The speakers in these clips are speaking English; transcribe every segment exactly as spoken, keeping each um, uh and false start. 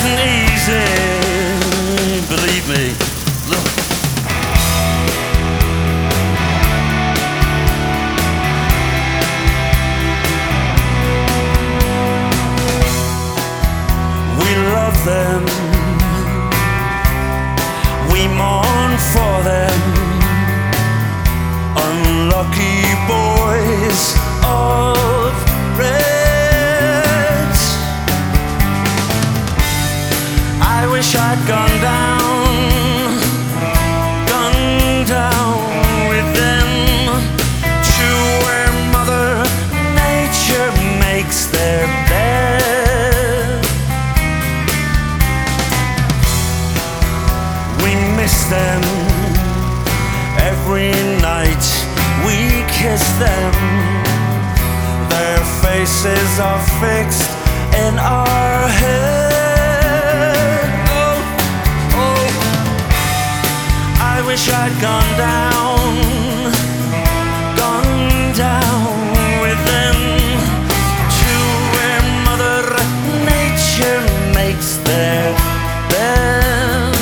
isn't easy, believe me. Look. We love them, we mourn for them, unlucky boys of red. I wish I'd gone down, gone down with them to where Mother Nature makes their bed. We miss them every night, we kiss them. Their faces are fixed in our head. Oh, oh, I wish I'd gone down, gone down with them to where Mother Nature makes their bed.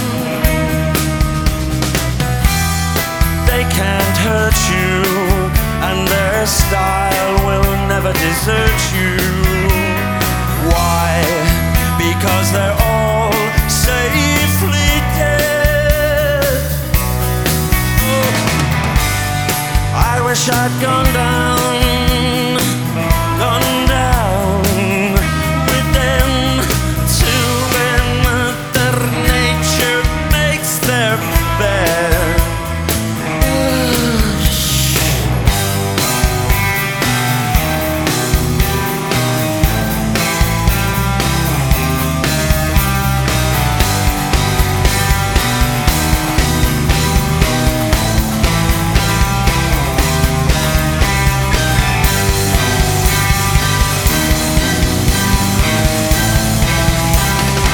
They can't hurt you, and their style will never desert you. Why? Because they're all safely dead. Oh, I wish I'd gone down, gone down with them to where Mother Nature makes their bed.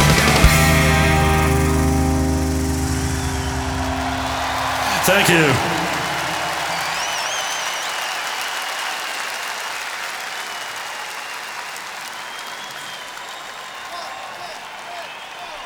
Thank you.